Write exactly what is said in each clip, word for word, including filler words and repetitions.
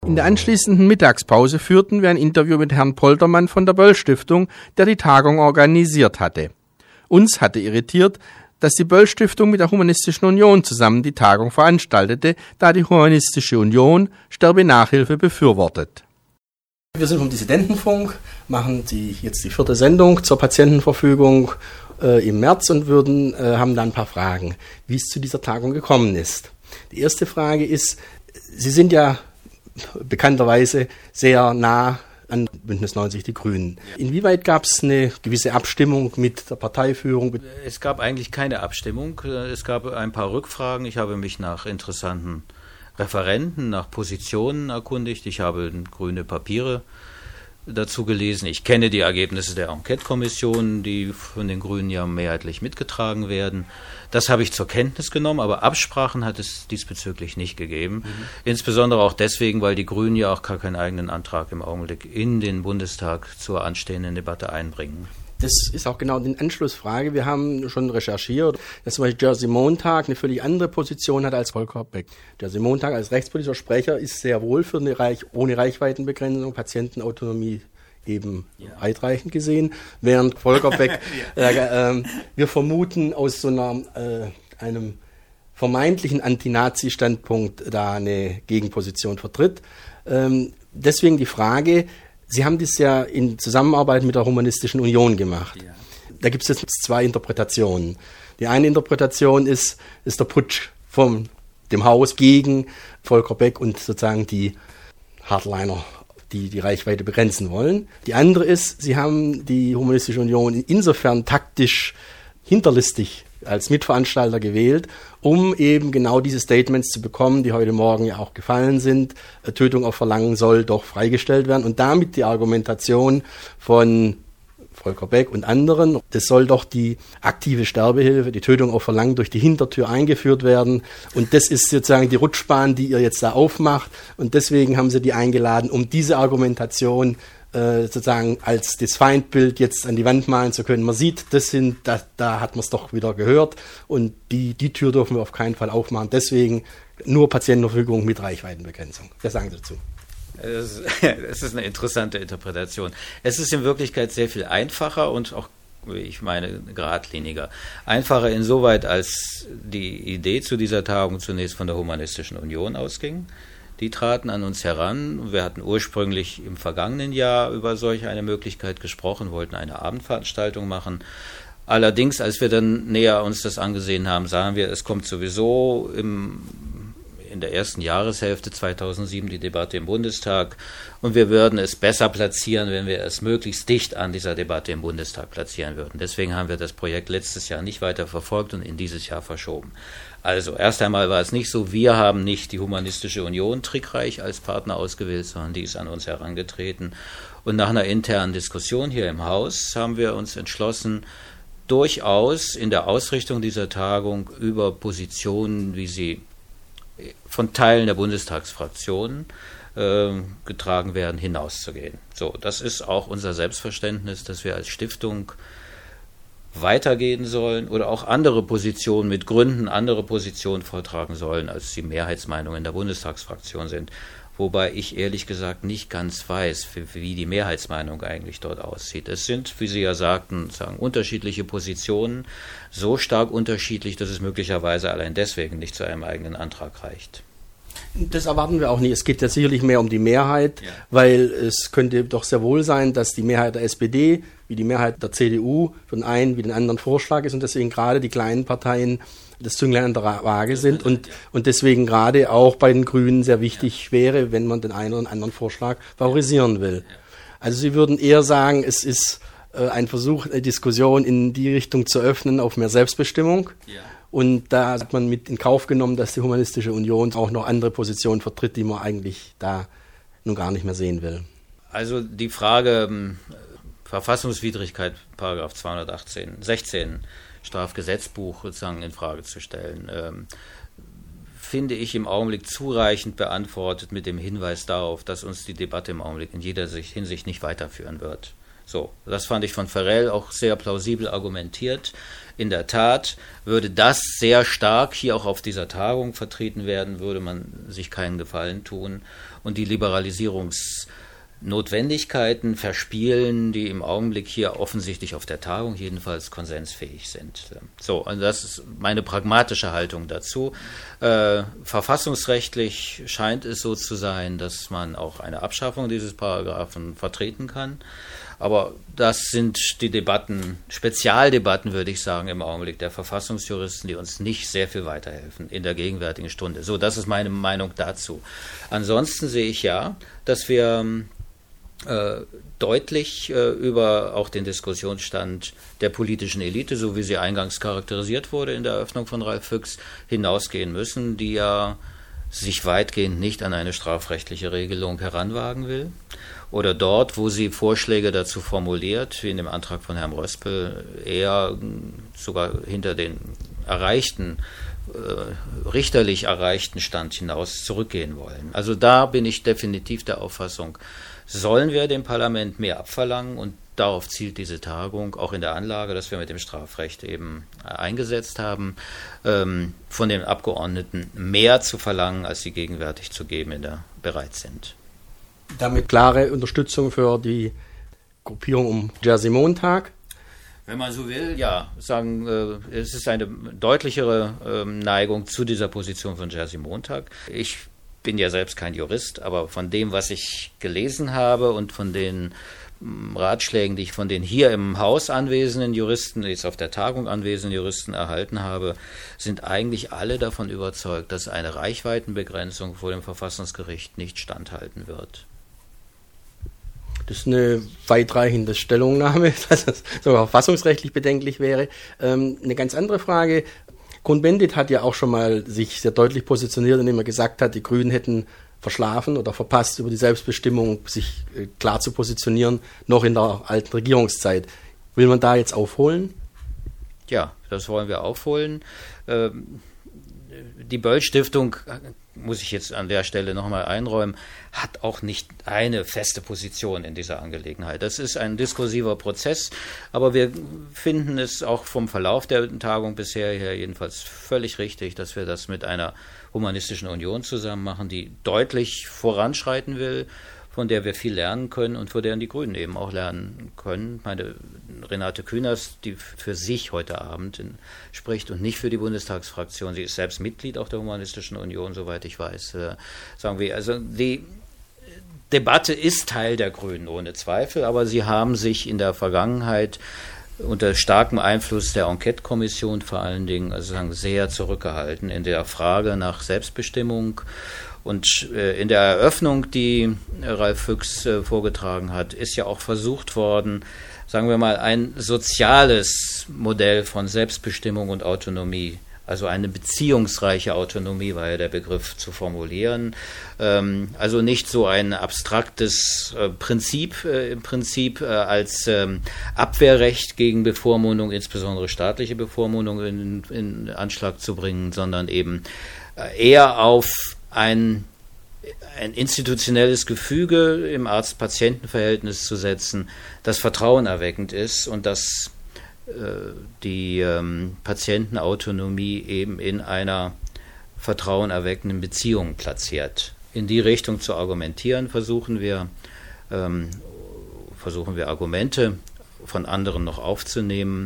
In der anschließenden Mittagspause führten wir ein Interview mit Herrn Poltermann von der Böll-Stiftung, der die Tagung organisiert hatte. Uns hatte irritiert, dass die Böll-Stiftung mit der Humanistischen Union zusammen die Tagung veranstaltete, da die Humanistische Union Sterbenachhilfe befürwortet. Wir sind vom Dissidentenfunk, machen die, jetzt die vierte Sendung zur Patientenverfügung äh, im März und würden, äh, haben da ein paar Fragen, wie es zu dieser Tagung gekommen ist. Die erste Frage ist, Sie sind ja bekannterweise sehr nah an Bündnis neunzig Die Grünen. Inwieweit gab es eine gewisse Abstimmung mit der Parteiführung? Es gab eigentlich keine Abstimmung. Es gab ein paar Rückfragen. Ich habe mich nach interessanten Referenten, nach Positionen erkundigt. Ich habe grüne Papiere dazu gelesen. Ich kenne die Ergebnisse der Enquete-Kommission, die von den Grünen ja mehrheitlich mitgetragen werden. Das habe ich zur Kenntnis genommen, aber Absprachen hat es diesbezüglich nicht gegeben. Mhm. Insbesondere auch deswegen, weil die Grünen ja auch gar keinen eigenen Antrag im Augenblick in den Bundestag zur anstehenden Debatte einbringen. Das ist auch genau die Anschlussfrage. Wir haben schon recherchiert, dass zum Beispiel Jerzy Montag eine völlig andere Position hat als Volker Beck. Jerzy Montag als rechtspolitischer Sprecher ist sehr wohl für eine Reich, ohne Reichweitenbegrenzung, Patientenautonomie eben ja. weitreichend gesehen, während Volker Beck, ja. äh, äh, wir vermuten, aus so einer, äh, einem vermeintlichen Anti-Nazi-Standpunkt da eine Gegenposition vertritt. Ähm, deswegen die Frage, Sie haben das ja in Zusammenarbeit mit der Humanistischen Union gemacht. Ja. Da gibt es jetzt zwei Interpretationen. Die eine Interpretation ist, ist der Putsch von dem Haus gegen Volker Beck und sozusagen die Hardliner, die die Reichweite begrenzen wollen. Die andere ist, Sie haben die Humanistische Union insofern taktisch hinterlistig als Mitveranstalter gewählt, um eben genau diese Statements zu bekommen, die heute Morgen ja auch gefallen sind. Tötung auf Verlangen soll doch freigestellt werden und damit die Argumentation von Volker Beck und anderen, das soll doch die aktive Sterbehilfe, die Tötung auf Verlangen durch die Hintertür eingeführt werden und das ist sozusagen die Rutschbahn, die ihr jetzt da aufmacht und deswegen haben sie die eingeladen, um diese Argumentation Äh, sozusagen als das Feindbild jetzt an die Wand malen zu können. Man sieht, das sind, da, da hat man es doch wieder gehört und die, die Tür dürfen wir auf keinen Fall aufmachen. Deswegen nur Patientenverfügung mit Reichweitenbegrenzung. Was sagen Sie dazu? Es ist eine interessante Interpretation. Es ist in Wirklichkeit sehr viel einfacher und auch, wie ich meine, geradliniger. Einfacher insoweit, als die Idee zu dieser Tagung zunächst von der Humanistischen Union ausging. Die traten an uns heran. Wir hatten ursprünglich im vergangenen Jahr über solch eine Möglichkeit gesprochen, wollten eine Abendveranstaltung machen. Allerdings, als wir dann näher uns das angesehen haben, sahen wir, es kommt sowieso im, in der ersten Jahreshälfte zweitausendsieben die Debatte im Bundestag und wir würden es besser platzieren, wenn wir es möglichst dicht an dieser Debatte im Bundestag platzieren würden. Deswegen haben wir das Projekt letztes Jahr nicht weiter verfolgt und in dieses Jahr verschoben. Also erst einmal war es nicht so, wir haben nicht die Humanistische Union trickreich als Partner ausgewählt, sondern die ist an uns herangetreten. Und nach einer internen Diskussion hier im Haus haben wir uns entschlossen, durchaus in der Ausrichtung dieser Tagung über Positionen, wie sie von Teilen der Bundestagsfraktionen äh, getragen werden, hinauszugehen. So, das ist auch unser Selbstverständnis, dass wir als Stiftung weitergehen sollen oder auch andere Positionen mit Gründen andere Positionen vortragen sollen, als die Mehrheitsmeinungen in der Bundestagsfraktion sind. Wobei ich ehrlich gesagt nicht ganz weiß, wie die Mehrheitsmeinung eigentlich dort aussieht. Es sind, wie Sie ja sagten, sagen, unterschiedliche Positionen, so stark unterschiedlich, dass es möglicherweise allein deswegen nicht zu einem eigenen Antrag reicht. Das erwarten wir auch nicht. Es geht ja sicherlich mehr um die Mehrheit, ja. Weil es könnte doch sehr wohl sein, dass die Mehrheit der S P D wie die Mehrheit der C D U für den einen wie den anderen Vorschlag ist und deswegen gerade die kleinen Parteien das Zünglein an der Waage sind und, und deswegen gerade auch bei den Grünen sehr wichtig ja. wäre, wenn man den einen oder anderen Vorschlag favorisieren will. Ja. Also Sie würden eher sagen, es ist äh, ein Versuch, eine Diskussion in die Richtung zu öffnen auf mehr Selbstbestimmung. Ja. Und da hat man mit in Kauf genommen, dass die Humanistische Union auch noch andere Positionen vertritt, die man eigentlich da nun gar nicht mehr sehen will. Also die Frage ähm, Verfassungswidrigkeit, Paragraph zweihundertachtzehn, sechzehn Strafgesetzbuch sozusagen in Frage zu stellen, ähm, finde ich im Augenblick zureichend beantwortet mit dem Hinweis darauf, dass uns die Debatte im Augenblick in jeder Hinsicht nicht weiterführen wird. So, das fand ich von Farrell auch sehr plausibel argumentiert. In der Tat würde das sehr stark hier auch auf dieser Tagung vertreten werden, würde man sich keinen Gefallen tun und die Liberalisierungsnotwendigkeiten verspielen, die im Augenblick hier offensichtlich auf der Tagung jedenfalls konsensfähig sind. So, und das ist meine pragmatische Haltung dazu. Äh, verfassungsrechtlich scheint es so zu sein, dass man auch eine Abschaffung dieses Paragraphen vertreten kann. Aber das sind die Debatten, Spezialdebatten, würde ich sagen, im Augenblick der Verfassungsjuristen, die uns nicht sehr viel weiterhelfen in der gegenwärtigen Stunde. So, das ist meine Meinung dazu. Ansonsten sehe ich ja, dass wir äh, deutlich äh, über auch den Diskussionsstand der politischen Elite, so wie sie eingangs charakterisiert wurde in der Eröffnung von Ralf Füchs, hinausgehen müssen, die ja sich weitgehend nicht an eine strafrechtliche Regelung heranwagen will. Oder dort, wo sie Vorschläge dazu formuliert, wie in dem Antrag von Herrn Röspel, eher sogar hinter den erreichten, äh, richterlich erreichten Stand hinaus zurückgehen wollen. Also da bin ich definitiv der Auffassung, sollen wir dem Parlament mehr abverlangen, und darauf zielt diese Tagung, auch in der Anlage, dass wir mit dem Strafrecht eben eingesetzt haben, ähm, von den Abgeordneten mehr zu verlangen, als sie gegenwärtig zu geben in der bereit sind. Damit klare Unterstützung für die Gruppierung um Jerzy Montag? Wenn man so will, ja, sagen, äh, es ist eine deutlichere äh, Neigung zu dieser Position von Jerzy Montag. Ich bin ja selbst kein Jurist, aber von dem, was ich gelesen habe und von den mh, Ratschlägen, die ich von den hier im Haus anwesenden Juristen, jetzt auf der Tagung anwesenden Juristen erhalten habe, sind eigentlich alle davon überzeugt, dass eine Reichweitenbegrenzung vor dem Verfassungsgericht nicht standhalten wird. Das ist eine weitreichende Stellungnahme, dass es sogar verfassungsrechtlich bedenklich wäre. Ähm, eine ganz andere Frage. Cohn-Bendit hat ja auch schon mal sich sehr deutlich positioniert, indem er gesagt hat, die Grünen hätten verschlafen oder verpasst, über die Selbstbestimmung sich äh, klar zu positionieren, noch in der alten Regierungszeit. Will man da jetzt aufholen? Ja, das wollen wir aufholen. Ähm, die Böll-Stiftung, muss ich jetzt an der Stelle nochmal einräumen, hat auch nicht eine feste Position in dieser Angelegenheit. Das ist ein diskursiver Prozess, aber wir finden es auch vom Verlauf der Tagung bisher her jedenfalls völlig richtig, dass wir das mit einer humanistischen Union zusammen machen, die deutlich voranschreiten will, von der wir viel lernen können und von der die Grünen eben auch lernen können. Meine Renate Künast, die für sich heute Abend in, spricht und nicht für die Bundestagsfraktion, sie ist selbst Mitglied auch der Humanistischen Union, soweit ich weiß, äh, sagen wir, also die Debatte ist Teil der Grünen, ohne Zweifel, aber sie haben sich in der Vergangenheit unter starkem Einfluss der Enquete-Kommission vor allen Dingen, also sagen, sehr zurückgehalten in der Frage nach Selbstbestimmung. Und äh, in der Eröffnung, die Ralf Füchs äh, vorgetragen hat, ist ja auch versucht worden, sagen wir mal, ein soziales Modell von Selbstbestimmung und Autonomie, also eine beziehungsreiche Autonomie war ja der Begriff, zu formulieren. Ähm, also nicht so ein abstraktes äh, Prinzip äh, im Prinzip äh, als ähm, Abwehrrecht gegen Bevormundung, insbesondere staatliche Bevormundung in, in Anschlag zu bringen, sondern eben äh, eher auf ein, ein institutionelles Gefüge im Arzt-Patienten-Verhältnis zu setzen, das vertrauenerweckend ist und das äh, die ähm, Patientenautonomie eben in einer vertrauenerweckenden Beziehung platziert. In die Richtung zu argumentieren versuchen wir, ähm, versuchen wir Argumente von anderen noch aufzunehmen.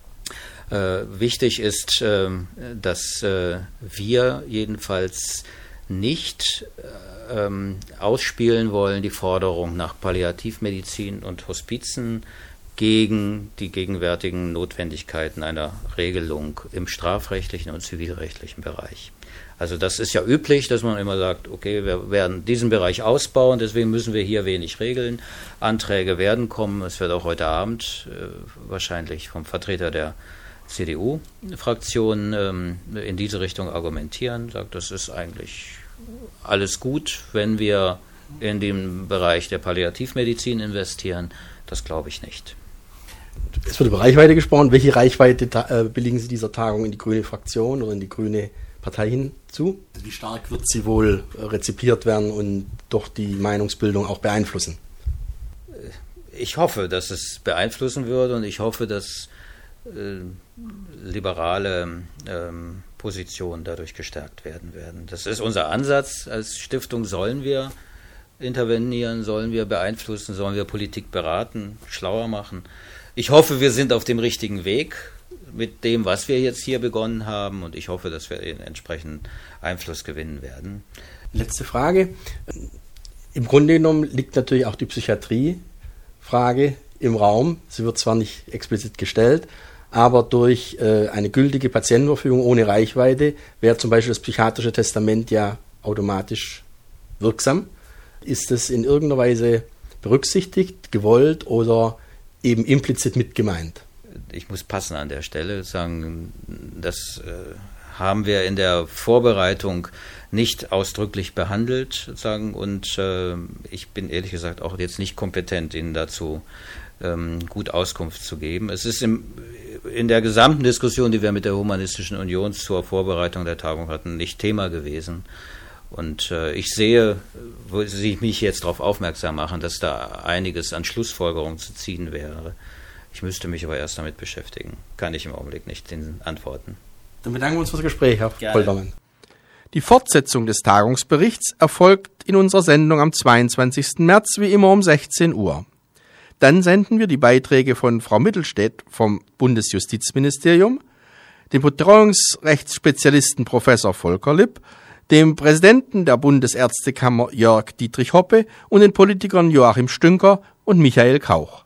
Äh, wichtig ist, äh, dass äh, wir jedenfalls nicht äh, ähm, ausspielen wollen, die Forderung nach Palliativmedizin und Hospizen gegen die gegenwärtigen Notwendigkeiten einer Regelung im strafrechtlichen und zivilrechtlichen Bereich. Also das ist ja üblich, dass man immer sagt, okay, wir werden diesen Bereich ausbauen, deswegen müssen wir hier wenig regeln. Anträge werden kommen, es wird auch heute Abend äh, wahrscheinlich vom Vertreter der C D U-Fraktion ähm, in diese Richtung argumentieren, sagt, das ist eigentlich alles gut, wenn wir in den Bereich der Palliativmedizin investieren. Das glaube ich nicht. Es wird über Reichweite gesprochen. Welche Reichweite ta- äh, billigen Sie dieser Tagung in die grüne Fraktion oder in die grüne Partei hinzu? Wie stark wird sie wohl äh, rezipiert werden und doch die Meinungsbildung auch beeinflussen? ich hoffe, dass es beeinflussen würde und ich hoffe, dass äh, liberale ähm, Positionen dadurch gestärkt werden werden. Das ist unser Ansatz. Als Stiftung sollen wir intervenieren, sollen wir beeinflussen, sollen wir Politik beraten, schlauer machen. Ich hoffe, wir sind auf dem richtigen Weg mit dem, was wir jetzt hier begonnen haben und ich hoffe, dass wir den entsprechenden Einfluss gewinnen werden. Letzte Frage. Im Grunde genommen liegt natürlich auch die Psychiatrie-Frage im Raum. Sie wird zwar nicht explizit gestellt, aber durch äh, eine gültige Patientenverfügung ohne Reichweite wäre zum Beispiel das psychiatrische Testament ja automatisch wirksam. Ist das in irgendeiner Weise berücksichtigt, gewollt oder eben implizit mitgemeint? Ich muss passen an der Stelle, sagen, das äh, haben wir in der Vorbereitung nicht ausdrücklich behandelt, sozusagen, und äh, ich bin ehrlich gesagt auch jetzt nicht kompetent, Ihnen dazu ähm, gut Auskunft zu geben. Es ist im, in der gesamten Diskussion, die wir mit der Humanistischen Union zur Vorbereitung der Tagung hatten, nicht Thema gewesen. Und äh, ich sehe, wo Sie mich jetzt darauf aufmerksam machen, dass da einiges an Schlussfolgerungen zu ziehen wäre. Ich müsste mich aber erst damit beschäftigen. Kann ich im Augenblick nicht antworten. Dann bedanken wir uns für das Gespräch, Herr Poltermann. Die Fortsetzung des Tagungsberichts erfolgt in unserer Sendung am zweiundzwanzigsten März, wie immer um sechzehn Uhr. Dann senden wir die Beiträge von Frau Mittelstädt vom Bundesjustizministerium, dem Betreuungsrechtsspezialisten Professor Volker Lipp, dem Präsidenten der Bundesärztekammer Jörg Dietrich Hoppe und den Politikern Joachim Stünker und Michael Kauch.